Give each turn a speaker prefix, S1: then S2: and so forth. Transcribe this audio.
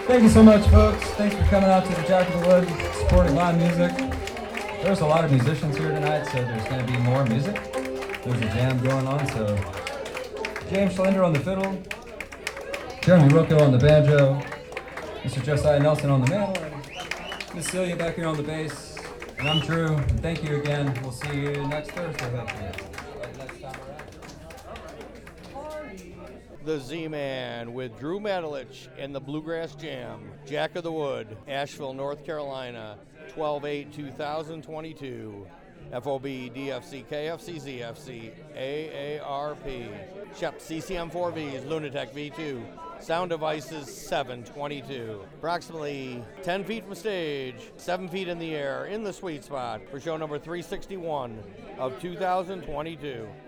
S1: Thank you so much, folks. Thanks for coming out to the Jack of the Wood, supporting live music. There's a lot of musicians here tonight, so there's going to be more music. There's a jam going on, so James Schlender on the fiddle, Jeremy Rocco on the banjo, Mr. Josiah Nelson on the mandolin, Miss Celia back here on the bass, and I'm Drew. Thank you again. We'll see you next Thursday, hopefully. Next time around.
S2: The Z-Man with Drew Madalich and the Bluegrass Jam. Jack of the Wood, Asheville, North Carolina, 12/8/2022. FOB, DFC, KFC, ZFC, AARP. Shep, CCM4Vs, Lunatech V2. Sound devices, 722. Approximately 10 feet from stage, 7 feet in the air, in the sweet spot for show number 361 of 2022.